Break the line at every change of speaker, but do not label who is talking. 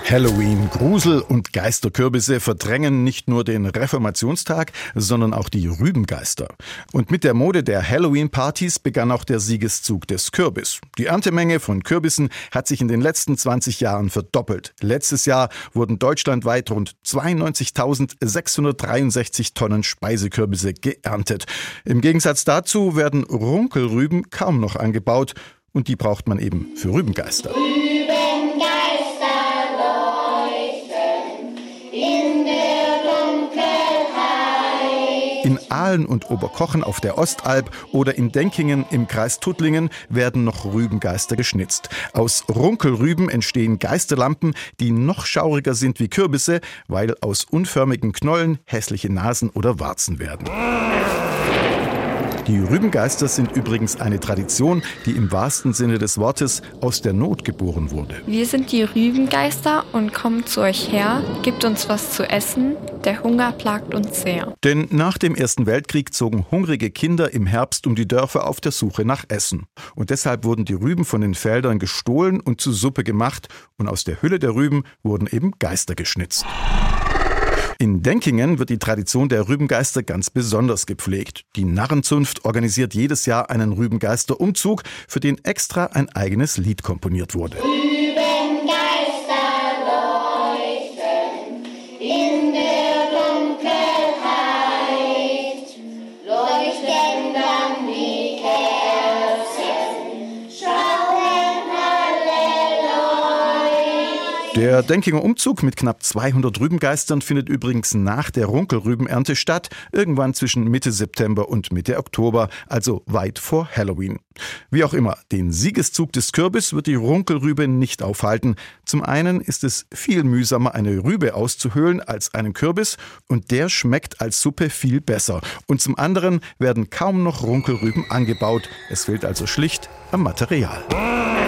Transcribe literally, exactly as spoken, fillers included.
Halloween, Grusel und Geisterkürbisse verdrängen nicht nur den Reformationstag, sondern auch die Rübengeister. Und mit der Mode der Halloween-Partys begann auch der Siegeszug des Kürbis. Die Erntemenge von Kürbissen hat sich in den letzten zwanzig Jahren verdoppelt. Letztes Jahr wurden deutschlandweit rund zweiundneunzigtausendsechshundertdreiundsechzig Tonnen Speisekürbisse geerntet. Im Gegensatz dazu werden Runkelrüben kaum noch angebaut und die braucht man eben für Rübengeister. In Aalen und Oberkochen auf der Ostalb oder in Denkingen im Kreis Tuttlingen werden noch Rübengeister geschnitzt. Aus Runkelrüben entstehen Geisterlampen, die noch schauriger sind wie Kürbisse, weil aus unförmigen Knollen hässliche Nasen oder Warzen werden. Die Rübengeister sind übrigens eine Tradition, die im wahrsten Sinne des Wortes aus der Not geboren wurde.
Wir sind die Rübengeister und kommen zu euch her. Gebt uns was zu essen, der Hunger plagt uns sehr.
Denn nach dem Ersten Weltkrieg zogen hungrige Kinder im Herbst um die Dörfer auf der Suche nach Essen. Und deshalb wurden die Rüben von den Feldern gestohlen und zu Suppe gemacht. Und aus der Hülle der Rüben wurden eben Geister geschnitzt. In Denkingen wird die Tradition der Rübengeister ganz besonders gepflegt. Die Narrenzunft organisiert jedes Jahr einen Rübengeister-Umzug, für den extra ein eigenes Lied komponiert wurde.
Rübengeister leuchten in der Dunkelheit, leuchten dann die Kerzen, schauen alle Leute.
Der Denkinger Umzug mit knapp zweihundert Rübengeistern findet übrigens nach der Runkelrübenernte statt, irgendwann zwischen Mitte September und Mitte Oktober, also weit vor Halloween. Wie auch immer, den Siegeszug des Kürbis wird die Runkelrübe nicht aufhalten. Zum einen ist es viel mühsamer, eine Rübe auszuhöhlen als einen Kürbis, und der schmeckt als Suppe viel besser. Und zum anderen werden kaum noch Runkelrüben angebaut. Es fehlt also schlicht am Material.